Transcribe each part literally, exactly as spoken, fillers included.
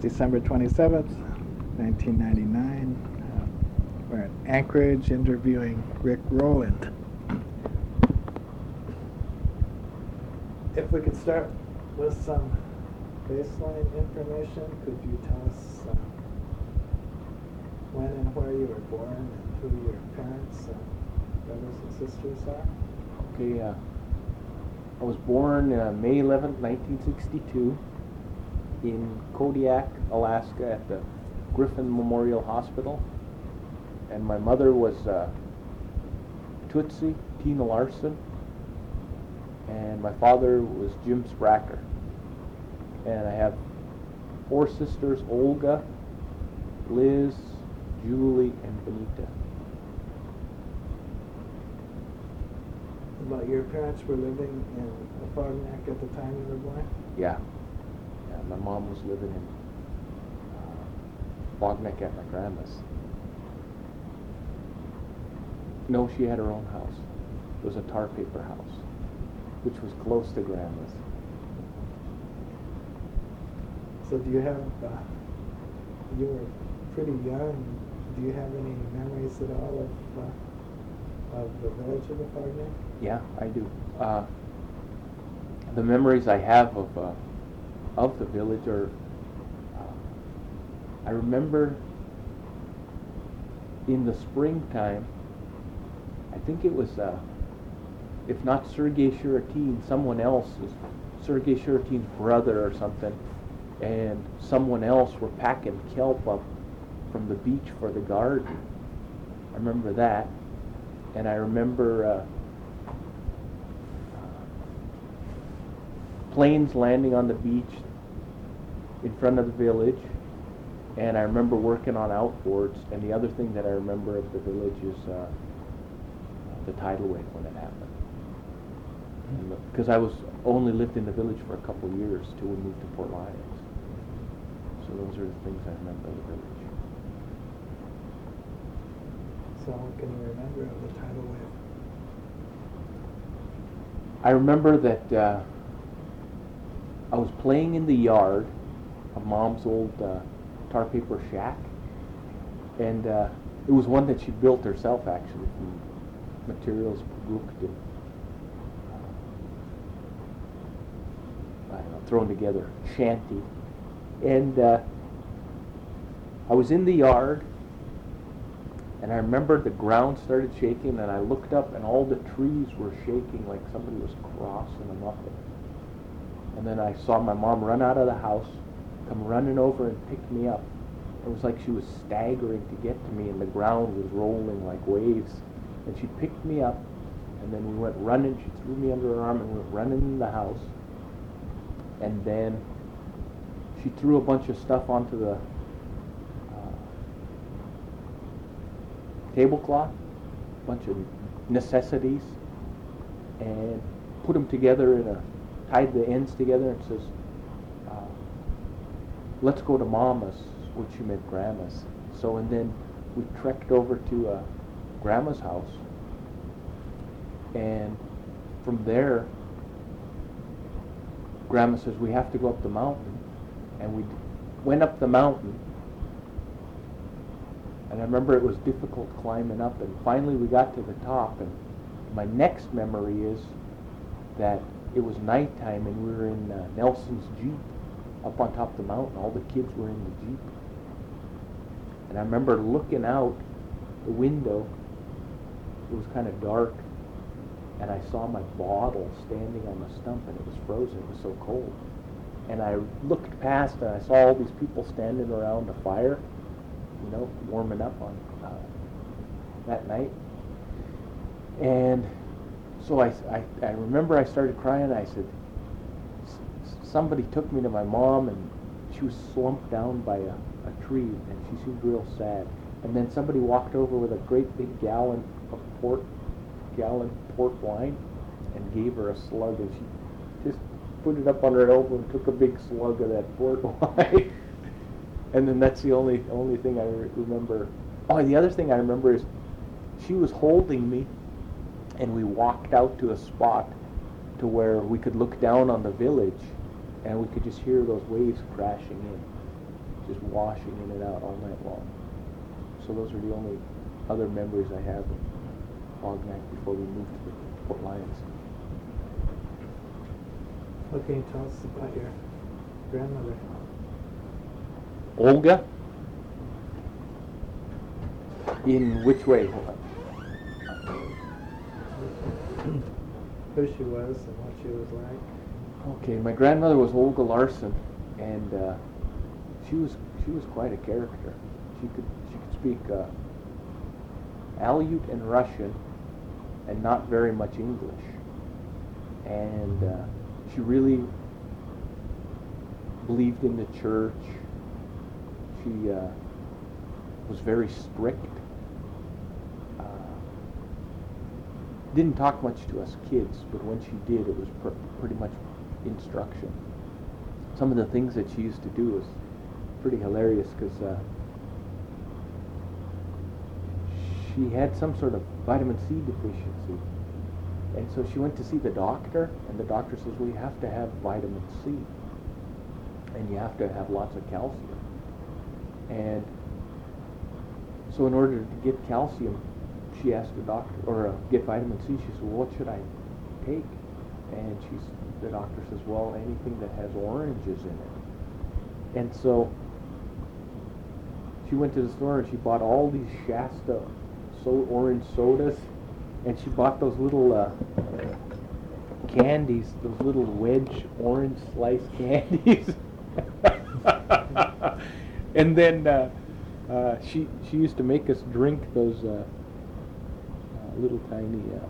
December twenty-seventh, nineteen ninety-nine. Uh, we're at Anchorage interviewing Rick Rowland. If we could start with some baseline information, could you tell us uh, when and where you were born and who your parents and brothers and sisters are? Okay, uh, I was born uh, May eleventh, nineteen sixty-two in Kodiak, Alaska at the Griffin Memorial Hospital. And my mother was uh, Tootsie, Tina Larson, and my father was Jim Spracker. And I have four sisters, Olga, Liz, Julie, and Benita. But your parents were living in Frontenac at the time you were born? Yeah. Yeah, my mom was living in uh, Frontenac at my grandma's. No, she had her own house. It was a tar paper house, which was close to grandma's. So do you have, uh, you were pretty young, do you have any memories at all of, uh, of the village of the Frontenac? Yeah, I do. Uh, the memories I have of uh, of the village are, uh, I remember in the springtime, I think it was, uh, if not Sergei Shiratin, someone else, Sergei Shiratin's brother or something, and someone else were packing kelp up from the beach for the garden. I remember that. And I remember uh, planes landing on the beach in front of the village. And I remember working on outboards. And the other thing that I remember of the village is uh, the tidal wave when it happened. Because I was only lived in the village for a couple of years till we moved to Port Lions. So those are the things I remember of the village. So what can you remember of the tidal wave? I remember that uh, I was playing in the yard of Mom's old uh, tar paper shack, and uh, it was one that she built herself actually from materials Puguk and uh, I don't know, thrown together, shanty. And uh, I was in the yard, and I remember the ground started shaking, and I looked up, and all the trees were shaking like somebody was crossing them up. And then I saw my mom run out of the house, come running over and pick me up. It was like she was staggering to get to me, and the ground was rolling like waves. And she picked me up, and then we went running. She threw me under her arm and went running in the house. And then she threw a bunch of stuff onto the uh, tablecloth, a bunch of necessities, and put them together in a, tied the ends together and says, uh, let's go to Mama's, which she meant Grandma's. So, and then we trekked over to uh, Grandma's house, and from there, Grandma says, we have to go up the mountain. And we went up the mountain, and I remember it was difficult climbing up, and finally we got to the top, and my next memory is that it was nighttime, and we were in uh, Nelson's Jeep up on top of the mountain. All the kids were in the Jeep. And I remember looking out the window. It was kind of dark, and I saw my bottle standing on the stump, and it was frozen. It was so cold. And I looked past, and I saw all these people standing around a fire, you know, warming up on uh, that night. And so I, I, I remember I started crying. I said, somebody took me to my mom, and she was slumped down by a, a tree, and she seemed real sad. And then somebody walked over with a great big gallon of port, gallon port wine, and gave her a slug, and she just put it up on her elbow and took a big slug of that port wine. And then that's the only only thing I re- remember. Oh, the other thing I remember is she was holding me, and we walked out to a spot to where we could look down on the village, and we could just hear those waves crashing in. just washing in and out all night long. So those are the only other memories I have of Fognak before we moved to Fort Lyons. What can you tell us about your grandmother? Olga? In which way? Who she was and what she was like? Okay, my grandmother was Olga Larson, and uh, she was she was quite a character. She could she could speak uh, Aleut and Russian, and not very much English. And uh, she really believed in the church. She uh, was very strict. Uh, didn't talk much to us kids, but when she did, it was pr- pretty much instruction. Some of the things that she used to do was pretty hilarious because uh, she had some sort of vitamin C deficiency. And so she went to see the doctor, and the doctor says, well, you have to have vitamin C, and you have to have lots of calcium. And so in order to get calcium, she asked the doctor, or uh, get vitamin C, she said, well, what should I take? And she's, the doctor says, well, anything that has oranges in it. And so she went to the store and she bought all these Shasta so orange sodas, and she bought those little uh, candies, those little wedge orange slice candies. And then uh, uh, she she used to make us drink those uh, uh, little tiny uh,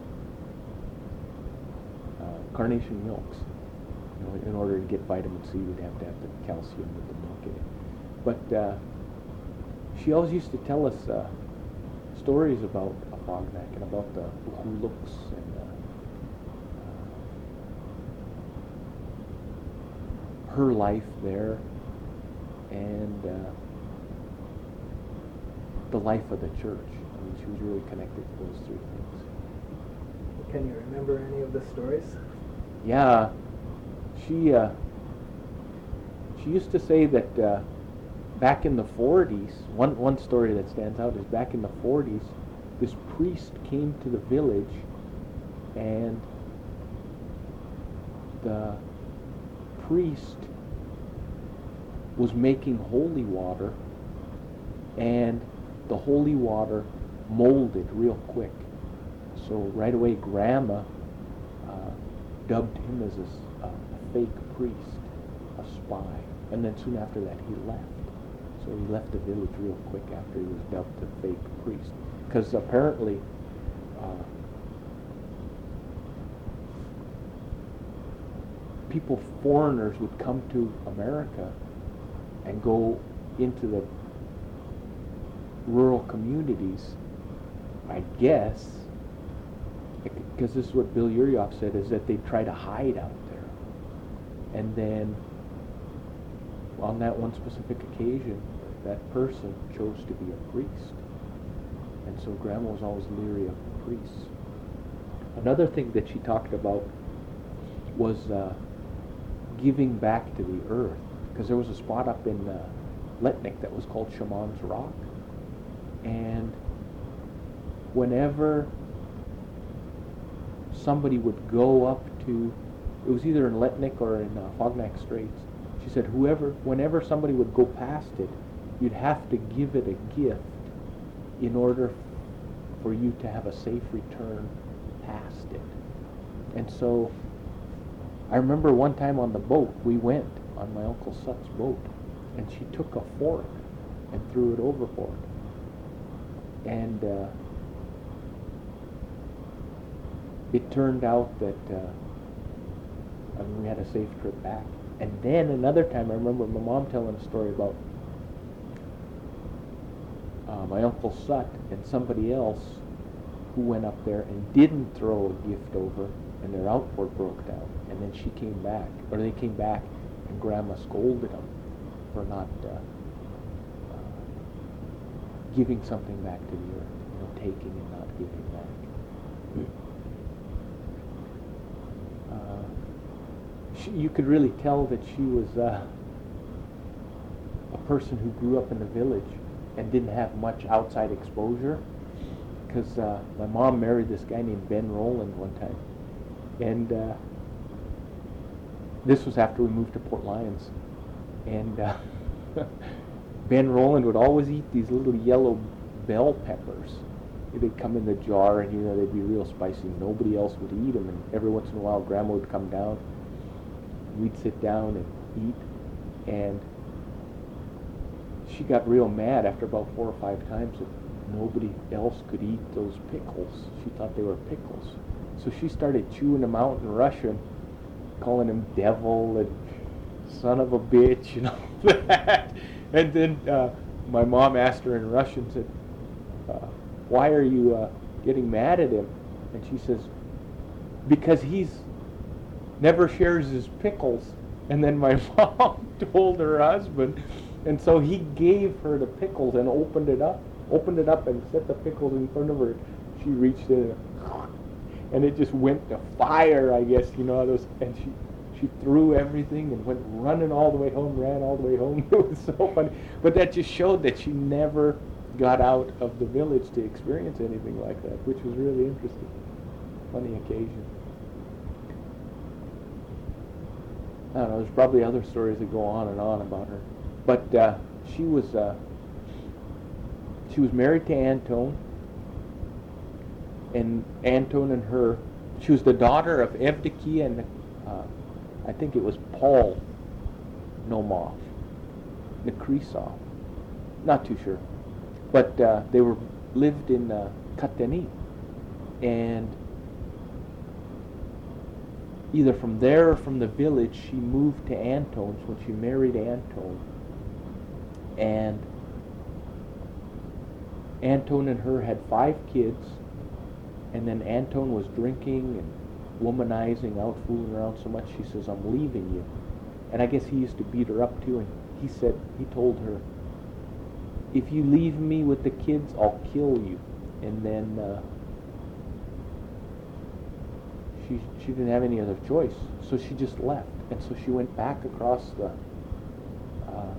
uh, carnation milks. You know, in order to get vitamin C, we'd have to have the calcium with the milk in it. But uh, she always used to tell us uh, stories about Fognak and about the Huluks and uh, uh, her life there and uh, the life of the church. I mean, she was really connected to those three things. Can you remember any of the stories? Yeah, she uh, she used to say that uh, back in the forties, one one story that stands out is back in the forties, this priest came to the village, and the priest was making holy water, and the holy water molded real quick. So right away, Grandma uh, dubbed him as a, s- a fake priest, a spy, and then soon after that he left. So he left the village real quick after he was dubbed a fake priest. Because apparently uh, people, foreigners, would come to America and go into the rural communities, I guess, because this is what Bill Urioff said, is that they try to hide out there. And then on that one specific occasion, that person chose to be a priest. And so Grandma was always leery of priests. Another thing that she talked about was uh, giving back to the earth. Because there was a spot up in uh, Letnik that was called Shaman's Rock. And whenever somebody would go up to, it was either in Letnik or in uh, Fognak Straits, she said, whoever, whenever somebody would go past it, you'd have to give it a gift in order for you to have a safe return past it. And so I remember one time on the boat, we went on my Uncle Sut's boat, and she took a fork and threw it overboard. And uh, it turned out that uh, I mean, we had a safe trip back. And then another time, I remember my mom telling a story about uh, my Uncle Sut and somebody else who went up there and didn't throw a gift over, and their outboard broke down. And then she came back, or they came back, and Grandma scolded them for not uh, uh, giving something back to the earth, you know, taking and not giving back. Uh, she, you could really tell that she was uh, a person who grew up in the village and didn't have much outside exposure, because uh, my mom married this guy named Ben Rowland one time, and uh, this was after we moved to Port Lions, and uh, Ben Rowland would always eat these little yellow bell peppers. They'd come in the jar, and you know they'd be real spicy. Nobody else would eat them, and every once in a while, Grandma would come down. We'd sit down and eat, and she got real mad after about four or five times that nobody else could eat those pickles. She thought they were pickles, so she started chewing them out in Russian, calling him devil and son of a bitch and all that. And then uh, my mom asked her in Russian, said, uh, why are you uh, getting mad at him? And she says, because he's never shares his pickles. And then my mom told her husband, and so he gave her the pickles and opened it up, opened it up and set the pickles in front of her. She reached in and it just went to fire, I guess, you know, those, and she she threw everything and went running all the way home, ran all the way home. It was so funny. But that just showed that she never got out of the village to experience anything like that, which was really interesting. Funny occasion. I don't know, there's probably other stories that go on and on about her. But uh, she was uh, she was married to Anton, and Anton and her, she was the daughter of Evdokia and uh, I think it was Paul Nomov, Nekrisov, not too sure. But uh, they were lived in uh, Kateni, and either from there or from the village, she moved to Anton's when she married Anton. And Anton and her had five kids, and then Anton was drinking and womanizing, out fooling around so much, she says, I'm leaving you. And I guess he used to beat her up too, and he said, he told her, if you leave me with the kids, I'll kill you. And then uh, she she didn't have any other choice, so she just left. And so she went back across the uh,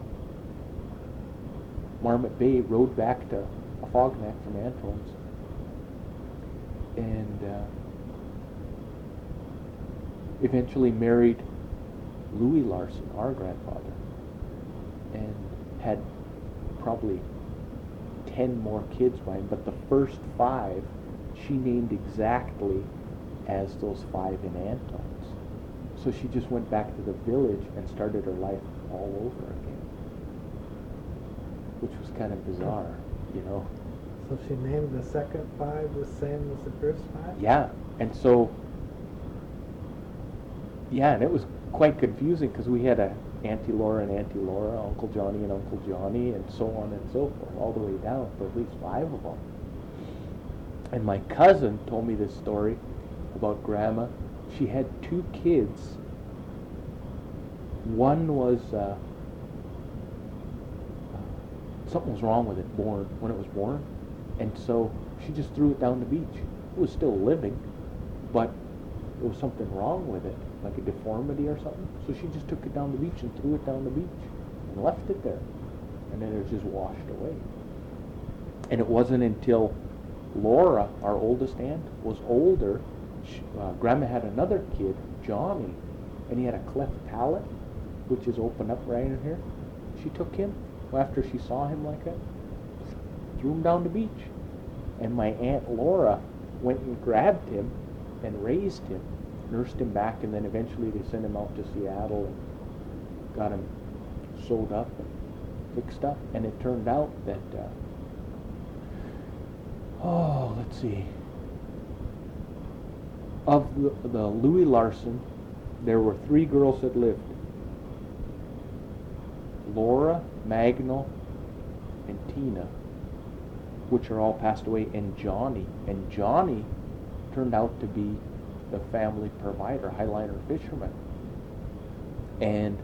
Marmot Bay, rode back to Afognak from Anton's, and uh, eventually married Louis Larson, our grandfather, and had probably ten more kids by him, but the first five she named exactly as those five in Anton's. So she just went back to the village and started her life all over again, which was kind of bizarre, you know. So she named the second five the same as the first five? Yeah, and so, yeah, and it was quite confusing because we had a Auntie Laura and Auntie Laura, Uncle Johnny and Uncle Johnny, and so on and so forth, all the way down for at least five of them. And my cousin told me this story about Grandma. She had two kids. One was, uh, something was wrong with it born, when it was born, and so she just threw it down the beach. It was still living, but there was something wrong with it, like a deformity or something. So she just took it down the beach and threw it down the beach and left it there. And then it was just washed away. And it wasn't until Laura, our oldest aunt, was older, she, uh, Grandma had another kid, Johnny, and he had a cleft palate, which is open up right in here. She took him, after she saw him like that, threw him down the beach. And my Aunt Laura went and grabbed him and raised him, nursed him back, and then eventually they sent him out to Seattle and got him sewed up and fixed up. And it turned out that, uh, oh, let's see, of the, the Louis Larson, there were three girls that lived. Laura, Magnol, and Tina, which are all passed away, and Johnny. And Johnny turned out to be the family provider, Highliner fisherman. And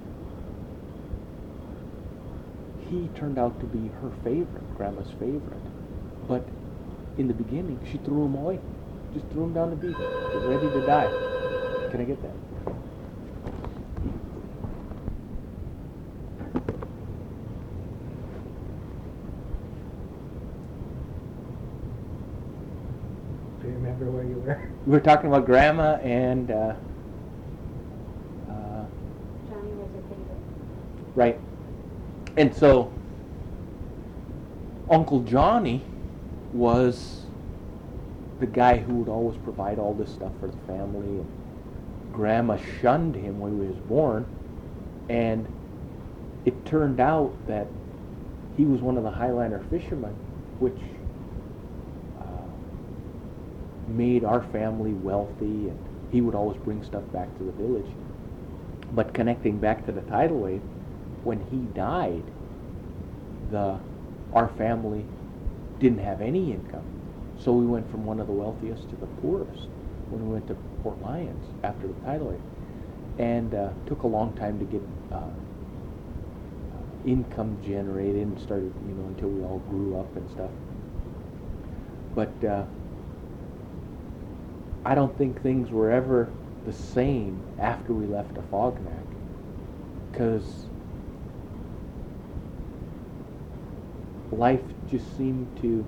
he turned out to be her favorite, Grandma's favorite. But in the beginning, she threw him away. Just threw him down the beach. He was ready to die. Can I get that? remember where you were? We were talking about Grandma and uh, uh, Johnny was a favorite. right, and so Uncle Johnny was the guy who would always provide all this stuff for the family, and Grandma shunned him when he was born, and it turned out that he was one of the Highliner fishermen, which uh, made our family wealthy, and he would always bring stuff back to the village. But connecting back to the tidal wave, when he died, the our family didn't have any income. So we went from one of the wealthiest to the poorest when we went to Port Lions after the tidal wave. And uh, took a long time to get uh, uh, income generated and started, you know, until we all grew up and stuff. But uh, I don't think things were ever the same after we left Afognak, because life just seemed to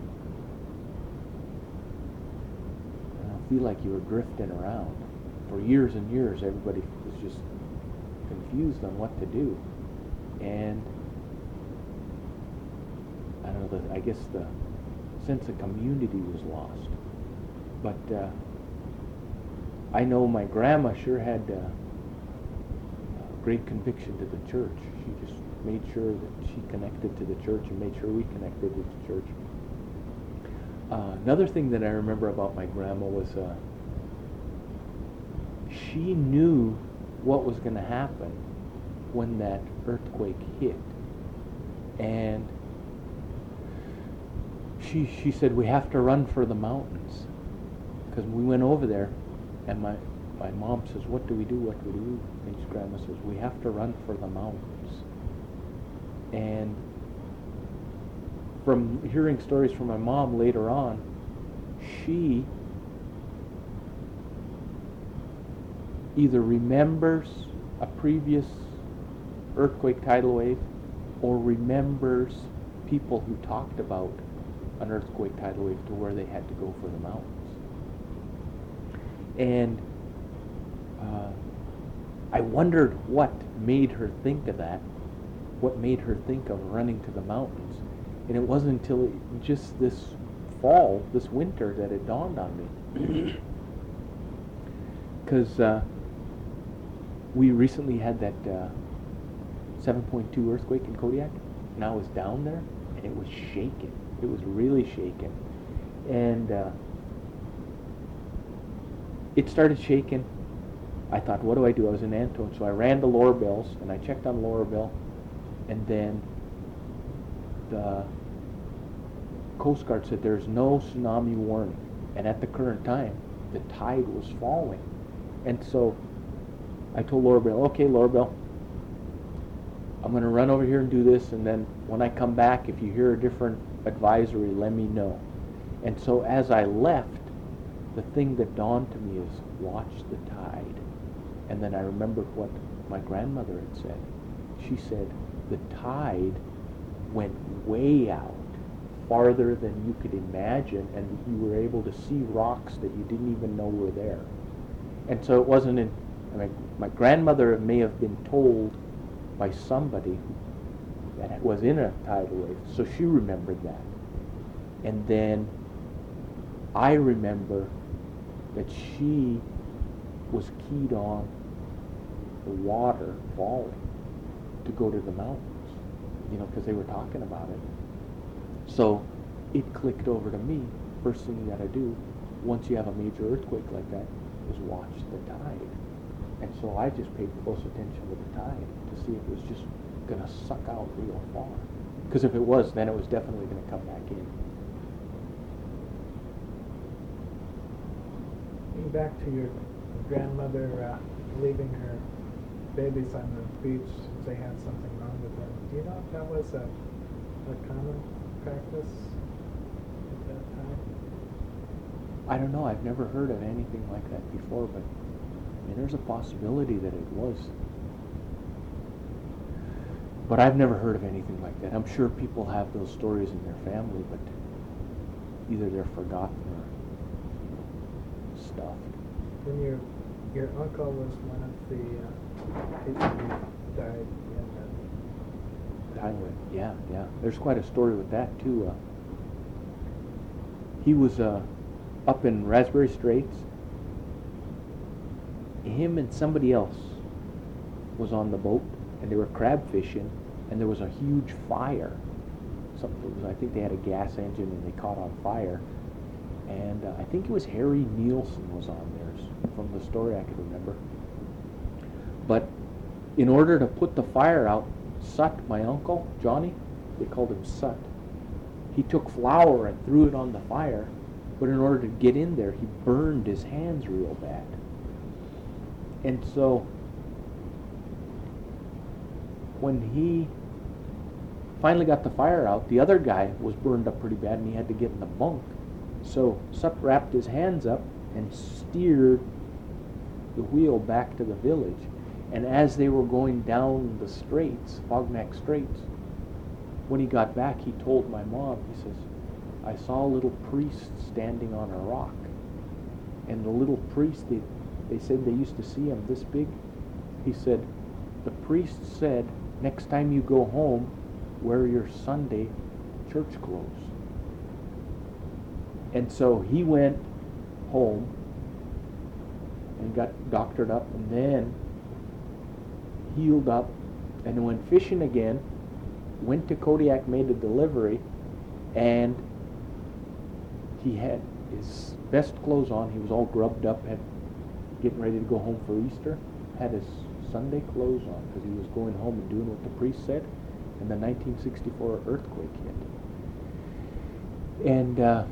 uh, feel like you were drifting around. For years and years, everybody was just confused on what to do. And I don't know, the, I guess the sense of community was lost. But uh, I know my grandma sure had uh, great conviction to the church. She just made sure that she connected to the church and made sure we connected to the church. Uh, another thing that I remember about my grandma was uh, she knew what was going to happen when that earthquake hit. And she she said, we have to run for the mountains. Because we went over there, and my, my mom says, what do we do, what do we do? And his grandma says, we have to run for the mountains. And from hearing stories from my mom later on, she either remembers a previous earthquake tidal wave or remembers people who talked about an earthquake tidal wave to where they had to go for the mountains. And uh, I wondered what made her think of that, what made her think of running to the mountains. And it wasn't until it, just this fall, this winter, that it dawned on me. Because uh, we recently had that uh, seven point two earthquake in Kodiak, and I was down there, and it was shaking. It was really shaking. And uh, it started shaking. I thought, what do I do? I was in Antone, so I ran to Lorabelle's, and I checked on Lorabelle, and then the Coast Guard said there's no tsunami warning. And at the current time, the tide was falling. And so I told Lorabelle, okay, Lorabelle, I'm going to run over here and do this, and then when I come back, if you hear a different advisory, let me know. And so as I left, the thing that dawned to me is watch the tide. And then I remembered what my grandmother had said. She said the tide went way out, farther than you could imagine, and you were able to see rocks that you didn't even know were there. And so it wasn't in, I mean, my grandmother may have been told by somebody that was in a tidal wave, so she remembered that. And then I remember that she was keyed on the water falling to go to the mountains, you know, because they were talking about it. So it clicked over to me, first thing you gotta do, once you have a major earthquake like that, is watch the tide. And so I just paid close attention to the tide to see if it was just gonna suck out real far. Because if it was, then it was definitely gonna come back in. Getting back to your grandmother uh, leaving her babies on the beach if they had something wrong with them. Do you know if that was a, a common practice at that time? I don't know. I've never heard of anything like that before, but I mean, there's a possibility that it was. But I've never heard of anything like that. I'm sure people have those stories in their family, but either they're forgotten or stuff. And your your uncle was one of the uh, people who died in the Thailand. Yeah, yeah. There's quite a story with that too. Uh, he was uh, up in Raspberry Straits. Him and somebody else was on the boat, and they were crab fishing, and there was a huge fire. Something was, I think they had a gas engine, and they caught on fire. And uh, I think it was Harry Nielsen was on there, from the story I could remember. But in order to put the fire out, Sut, my uncle, Johnny, they called him Sut, he took flour and threw it on the fire, but in order to get in there, he burned his hands real bad. And so when he finally got the fire out, the other guy was burned up pretty bad, and he had to get in the bunk. So Sut wrapped his hands up and steered the wheel back to the village. And as they were going down the straits, Fognac Straits, when he got back, he told my mom, he says, I saw a little priest standing on a rock. And the little priest, they, they said they used to see him this big. He said, the priest said, next time you go home, wear your Sunday church clothes. And so he went home and got doctored up, and then healed up, and went fishing again, went to Kodiak, made a delivery, and he had his best clothes on. He was all grubbed up, had getting ready to go home for Easter, had his Sunday clothes on because he was going home and doing what the priest said, and the nineteen sixty-four earthquake hit. And uh,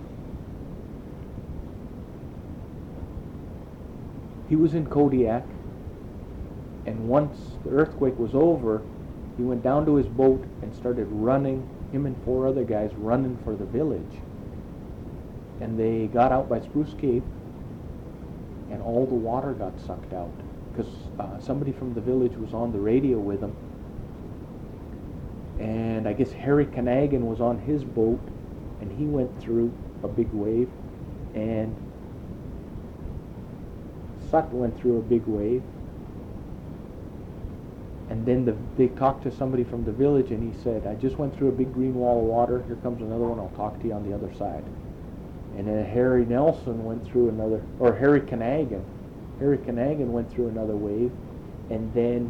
he was in Kodiak, and once the earthquake was over, he went down to his boat and started running, him and four other guys running for the village. And they got out by Spruce Cape, and all the water got sucked out because uh, somebody from the village was on the radio with them. And I guess Harry Canagan was on his boat, and he went through a big wave, and Sut went through a big wave. And then the, they talked to somebody from the village, and he said, I just went through a big green wall of water. Here comes another one. I'll talk to you on the other side. And then Harry Nelson went through another, or Harry Canagan. Harry Canagan went through another wave. And then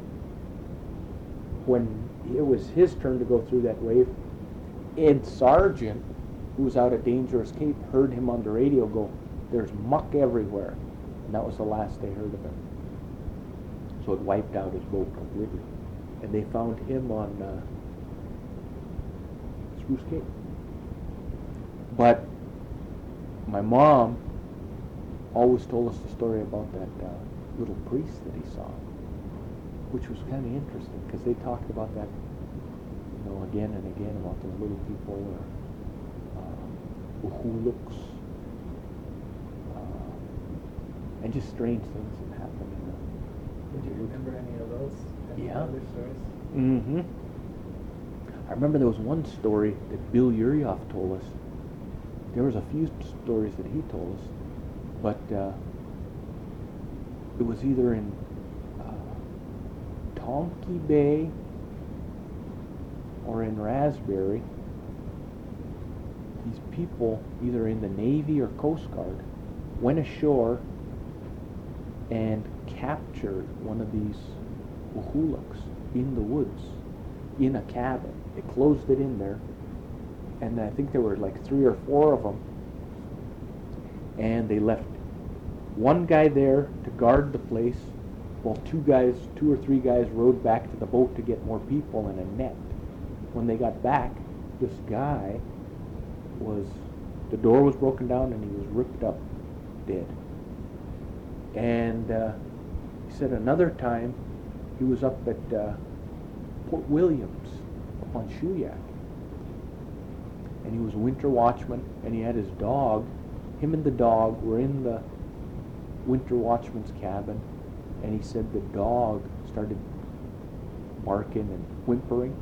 when it was his turn to go through that wave, Ed Sargent, who was out at Dangerous Cape, heard him on the radio go, there's muck everywhere. And that was the last they heard of him. So it wiped out his boat completely. And they found him on uh, Spruce Cape. But my mom always told us the story about that uh, little priest that he saw, which was kind of interesting because they talked about that, you know, again and again about those little people or uh, uhuluks, uh, and just strange things that happen in the. Did you remember any of those? Any Yeah. other stories? Mm-hmm. I remember there was one story that Bill Urioff told us. There was a few stories that he told us, but uh, it was either in uh, Tonky Bay or in Raspberry. These people, either in the Navy or Coast Guard, went ashore and captured one of these uhuluks in the woods, in a cabin. They closed it in there, and I think there were like three or four of them, and they left one guy there to guard the place while two guys, two or three guys rowed back to the boat to get more people in a net. When they got back, this guy was, the door was broken down and he was ripped up dead. And uh, he said another time he was up at uh, Port Williams up on Shuyak, and he was a winter watchman, and he had his dog. Him and the dog were in the winter watchman's cabin, and he said the dog started barking and whimpering,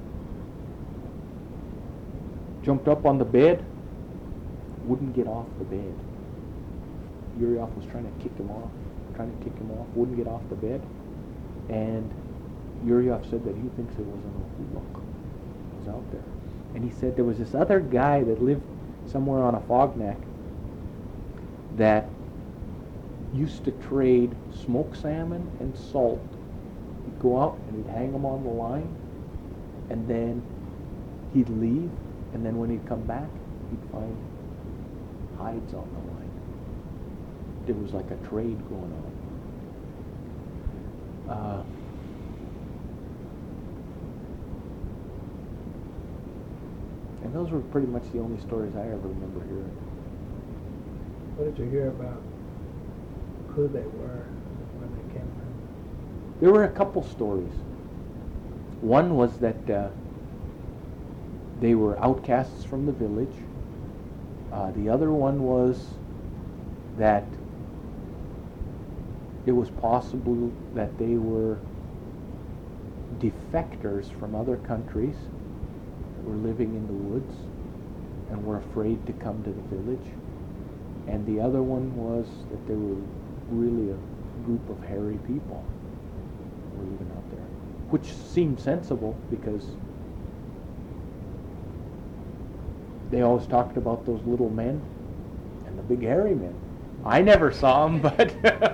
jumped up on the bed, wouldn't get off the bed. Yuryov was trying to kick him off, trying to kick him off, wouldn't get off the bed. And Yuryov said that he thinks it was an Ohuluk was out there. And he said there was this other guy that lived somewhere on a fogneck that used to trade smoked salmon and salt. He'd go out and he'd hang them on the line, and then he'd leave, and then when he'd come back, he'd find hides on the line. There was like a trade going on. Uh, and those were pretty much the only stories I ever remember hearing. What did you hear about who they were, where they came from? There were a couple stories. One was that uh, they were outcasts from the village. Uh, the other one was that it was possible that they were defectors from other countries that were living in the woods and were afraid to come to the village. And the other one was that they were really a group of hairy people who were living out there, which seemed sensible because they always talked about those little men and the big hairy men. I never saw them, but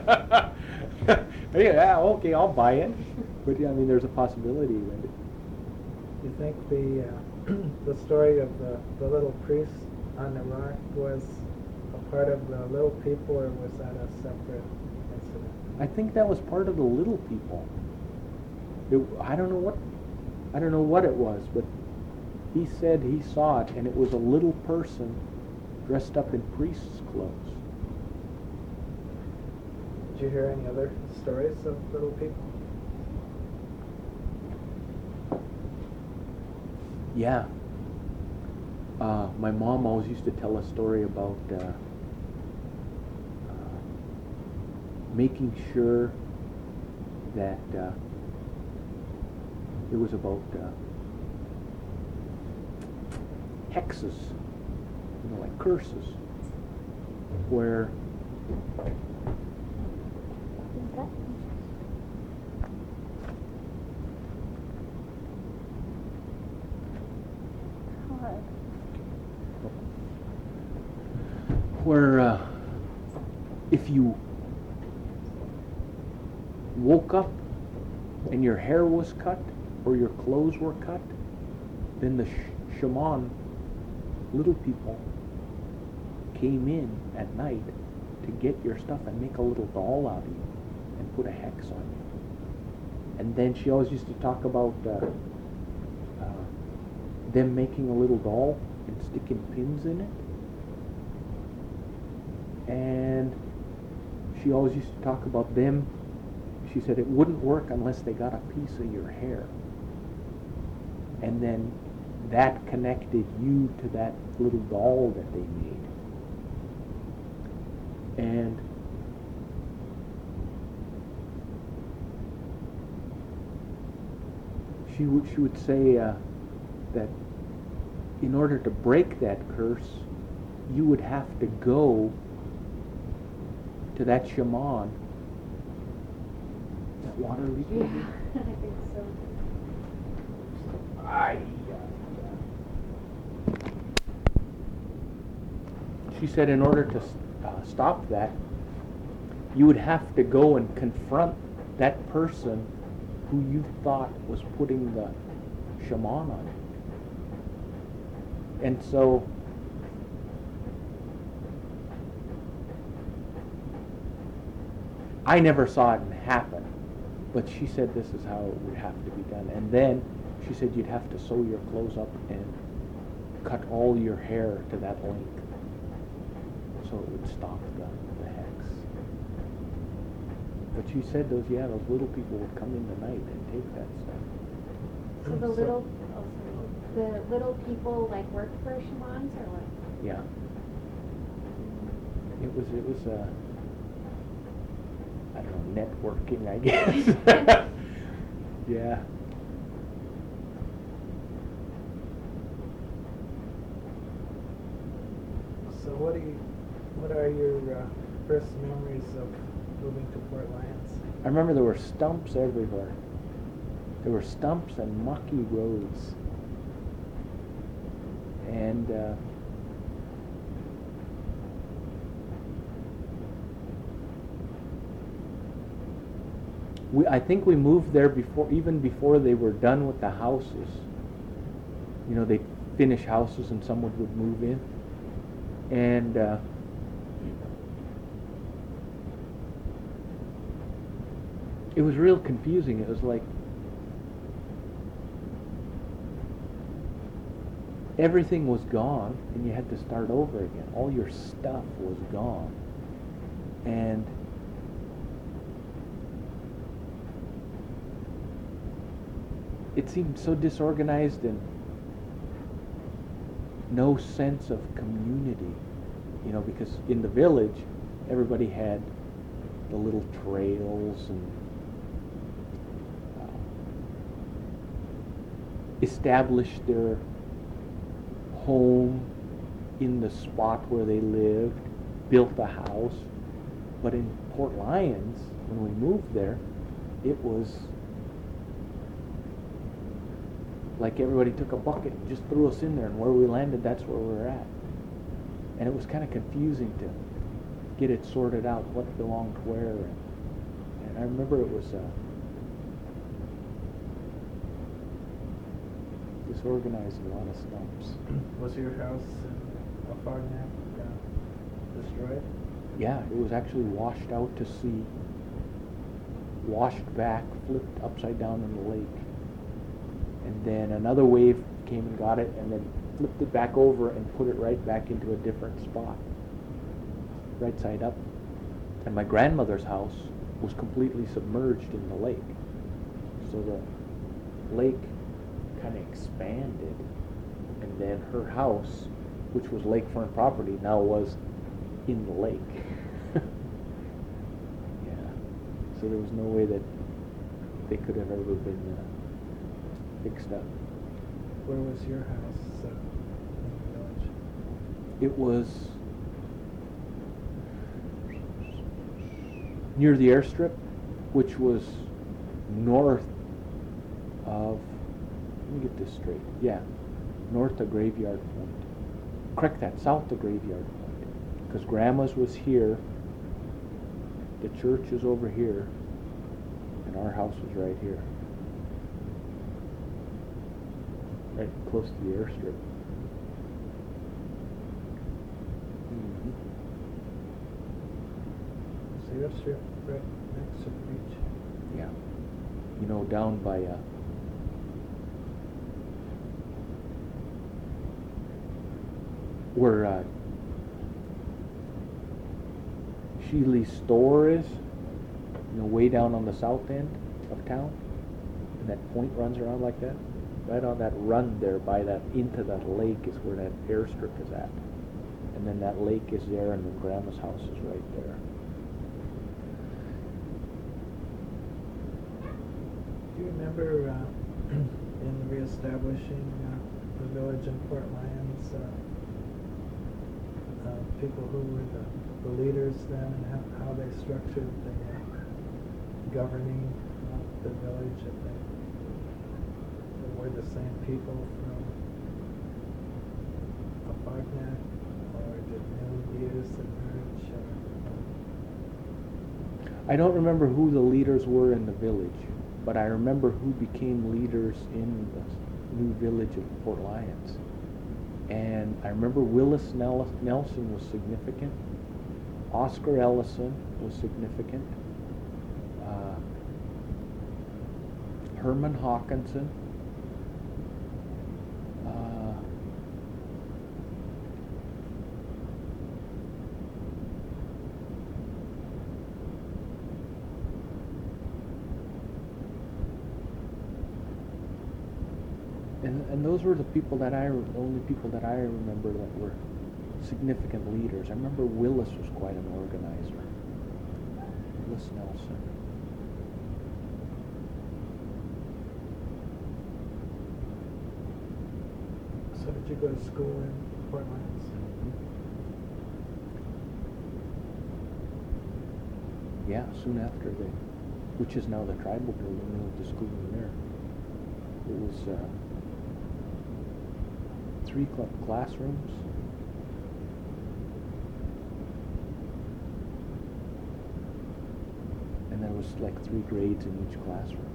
yeah, okay, I'll buy it. But yeah, I mean, there's a possibility that it, Do you think the uh, the story of the, the little priest on the rock was a part of the little people, or was that a separate incident? I think that was part of the little people. It, I don't know what, I don't know what it was, but he said he saw it, and it was a little person dressed up in priest's clothes. Did you hear any other stories of little people? Yeah. Uh, my mom always used to tell a story about uh, uh, making sure that uh, it was about uh, hexes, you know, like curses, where where uh, if you woke up and your hair was cut or your clothes were cut, then the sh- shaman, little people, came in at night to get your stuff and make a little doll out of you and put a hex on you. And then she always used to talk about uh, uh, them making a little doll and sticking pins in it. And she always used to talk about them. She said it wouldn't work unless they got a piece of your hair. And then that connected you to that little doll that they made. And she would, she would say uh, that in order to break that curse, you would have to go to that shaman. Is that water leaking? Yeah, I think so. Aye. She said in order to uh, stop that, you would have to go and confront that person who you thought was putting the shaman on it. And so I never saw it happen, but she said this is how it would have to be done. And then she said you'd have to sew your clothes up and cut all your hair to that length so it would stop the, the hex. But she said those, yeah, those little people would come in the night and take that stuff. So the little, oh, sorry, the little people like worked for shamans or what? Yeah. It was, it was, uh, I don't know, networking, I guess. Yeah. So what do you, what are your uh, first memories of moving to Fort Lyons? I remember there were stumps everywhere. There were stumps and mucky roads. And uh, we, I think we moved there before, even before they were done with the houses. You know, they'd finish houses and someone would move in. And uh, it was real confusing. It was like everything was gone and you had to start over again. All your stuff was gone. And it seemed so disorganized and no sense of community, you know, because in the village everybody had the little trails and uh, established their home in the spot where they lived, built a house. But in Port Lyons, when we moved there, it was like everybody took a bucket and just threw us in there, and where we landed, that's where we were at. And it was kind of confusing to get it sorted out, what belonged where. And, and I remember it was uh, disorganized, a lot of stumps. Was your house in Afognak uh, destroyed? Yeah, it was actually washed out to sea, washed back, flipped upside down in the lake. And then another wave came and got it and then flipped it back over and put it right back into a different spot, right side up. And my grandmother's house was completely submerged in the lake. So the lake kind of expanded, and then her house, which was lakefront property, now was in the lake. Yeah. So there was no way that they could have ever been uh, fixed up. Where was your house uh, in the village? It was near the airstrip, which was north of, let me get this straight, yeah, north of Graveyard Point. Correct that, south of Graveyard Point. Because Grandma's was here, the church is over here, and our house was right here. Right close to the airstrip. Mm-hmm. Is the airstrip right next to the beach? Yeah. You know, down by uh, where uh, Sheely's store is, you know, way down on the south end of town, and that point runs around like that. Right on that run there by that, into that lake is where that airstrip is at. And then that lake is there, and then Grandma's house is right there. Do you remember uh, in reestablishing uh, the village in Fort Lyons, uh, uh, people who were the, the leaders then, and how, how they structured the uh, governing of the village? If they were the same people from Afognak, or did new leaders emerge? Or, I don't remember who the leaders were in the village, but I remember who became leaders in the new village of Fort Lyons. And I remember Willis Nel- Nelson was significant. Oscar Ellison was significant. Uh, Herman Hawkinson. Uh, And, and those were the people that I, the only people that I remember that were significant leaders. I remember Willis was quite an organizer. Willis Nelson. So did you go to school in Fort Lyons? Yeah, soon after the, which is now the tribal building, we went to school in there. It was uh, three cl- classrooms. And there was like three grades in each classroom.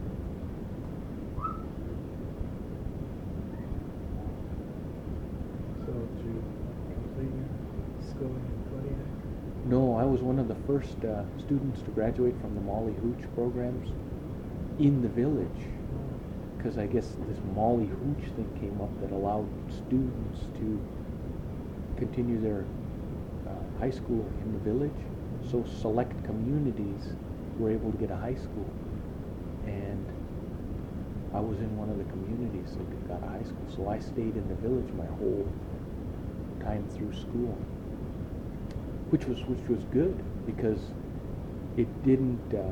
So did you complete your schooling in Kodiak? No, I was one of the first uh, students to graduate from the Molly Hooch programs in the village. Because I guess this Molly Hooch thing came up that allowed students to continue their uh, high school in the village. So select communities were able to get a high school. And I was in one of the communities that got a high school. So I stayed in the village my whole time through school. Which was which was good because it didn't uh,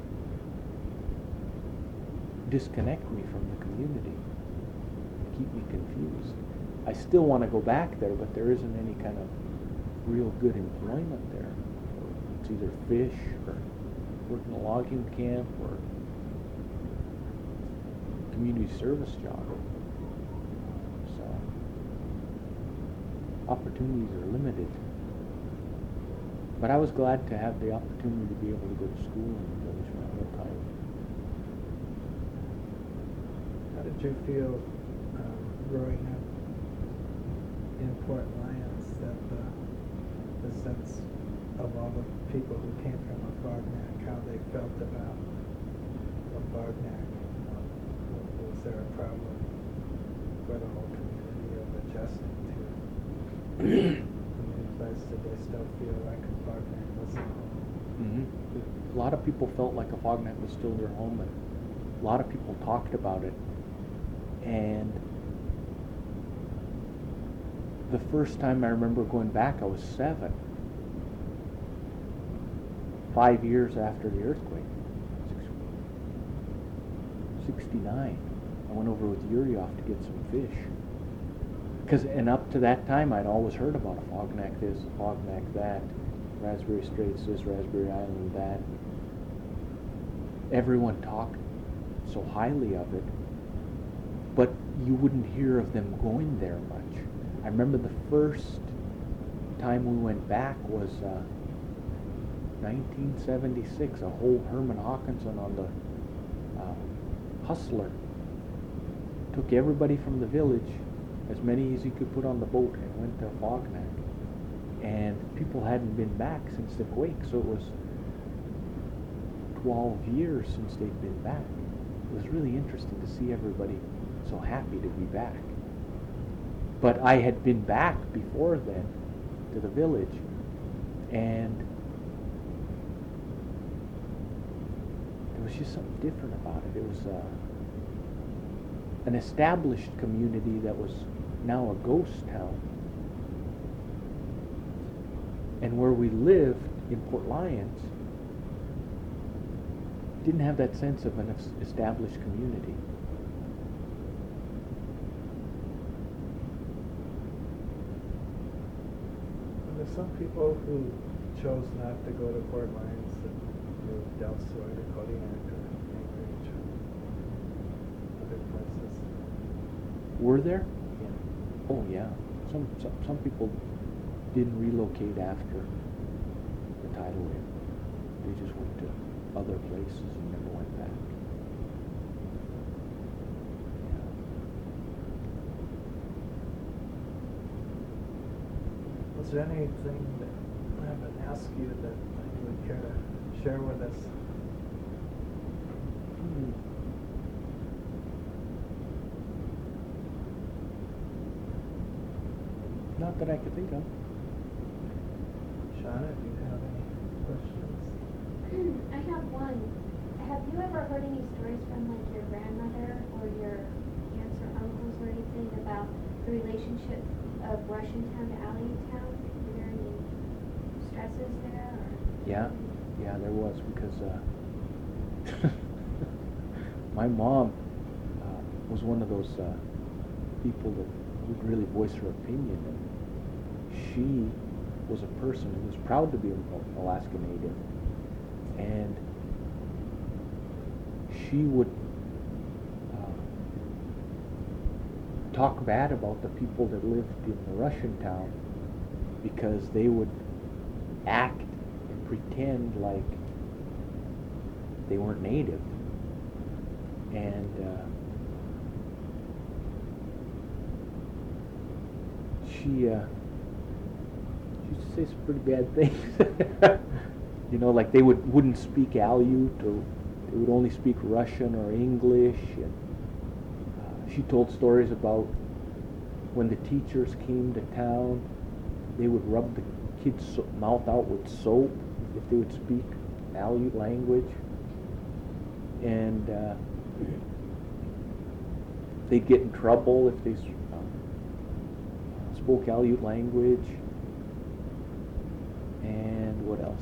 disconnect me from the community, keep me confused. I still want to go back there, but there isn't any kind of real good employment there. It's either fish or work in a logging camp or community service job. So opportunities are limited. But I was glad to have the opportunity to be able to go to school in the village my whole time. How did you feel um, growing up in Port Lions that the, the sense of all the people who came from Afognak, how they felt about Afognak? Um, was there a problem for the whole community of adjusting to the new place? Did they still feel like Afognak was their home? Mm-hmm. A lot of people felt like Afognak was still their home, and a lot of people talked about it. And the first time I remember going back, I was seven. Five years after the earthquake. sixty-nine. I went over with Yuryev to get some fish. Cause, and up to that time, I'd always heard about Afognak this, Afognak that, Raspberry Straits this, Raspberry Island that. Everyone talked so highly of it, but you wouldn't hear of them going there much. I remember the first time we went back was uh, nineteen seventy-six. A whole Herman Hawkinson on the uh, Hustler took everybody from the village, as many as he could put on the boat, and went to Afognak. And people hadn't been back since the quake, so it was twelve years since they'd been back. It was really interesting to see everybody so happy to be back. But I had been back before then to the village, and there was just something different about it. It was uh, an established community that was now a ghost town. And where we lived in Port Lions didn't have that sense of an established community. There's some people who chose not to go to Port Lions and moved elsewhere to Kodiak or Anchorage or other places. Were there? Yeah. Oh yeah. Some, some some people didn't relocate after the tidal wave. They just went to other places and never went back. Yeah. Was there anything that I haven't asked you that you would care to share with us? Hmm. Not that I could think of. Shauna, do you have any questions? I have one. Have you ever heard any stories from like your grandmother or your aunts or uncles or anything about the relationship of Russian Town to Allentown? Were there any stresses there? Or? Yeah, yeah, there was, because uh, my mom uh, was one of those uh, people that would really voice her opinion, and she was a person who was proud to be an Alaska Native, and she would uh, talk bad about the people that lived in the Russian town because they would act and pretend like they weren't native. And uh, she uh, she used to say some pretty bad things. You know, like they would wouldn't speak Aleut, or they would only speak Russian or English. And uh, she told stories about when the teachers came to town, they would rub the kids' so- mouth out with soap if they would speak Aleut language, and uh, they'd get in trouble if they uh, spoke Aleut language. And what else?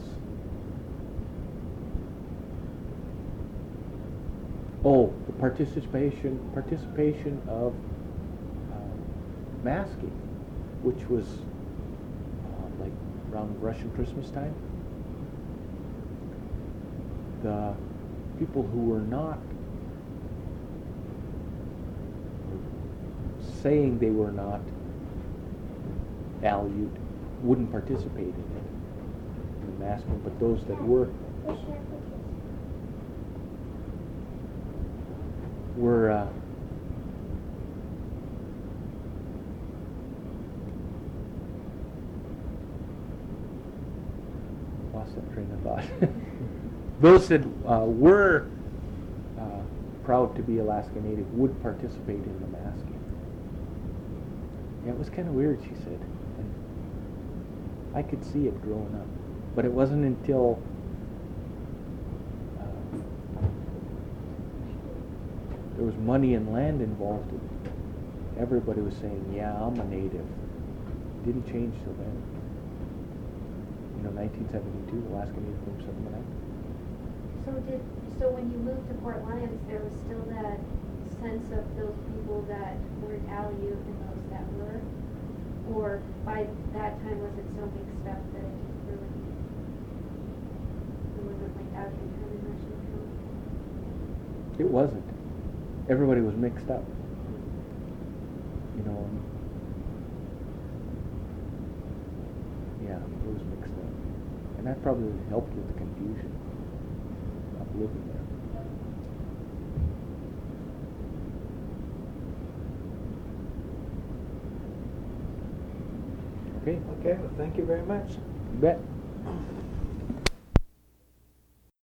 Oh, the participation participation of uh, masking, which was uh, like around Russian Christmas time. The people who were not saying they were not Aleut wouldn't participate in it, in the masking, but those that were were uh, lost that train of thought. Those that uh, were uh, proud to be Alaska Native would participate in the masking. Yeah, it was kind of weird, she said. And I could see it growing up, but it wasn't until uh, there was money and land involved. Everybody was saying, "Yeah, I'm a native." Didn't change till then. You know, nineteen seventy-two, Alaska Native Claims Settlement Act. So did, so when you moved to Fort Lyons, there was still that sense of those people that weren't Aleut and those that were? Or by that time, was it so mixed up that it just really, it wasn't like Aleut town and Russian town? It wasn't. Everybody was mixed up. You know, um, yeah, it was mixed up. And that probably helped with the confusion of living there. Okay, Okay, well, thank you very much. you bet.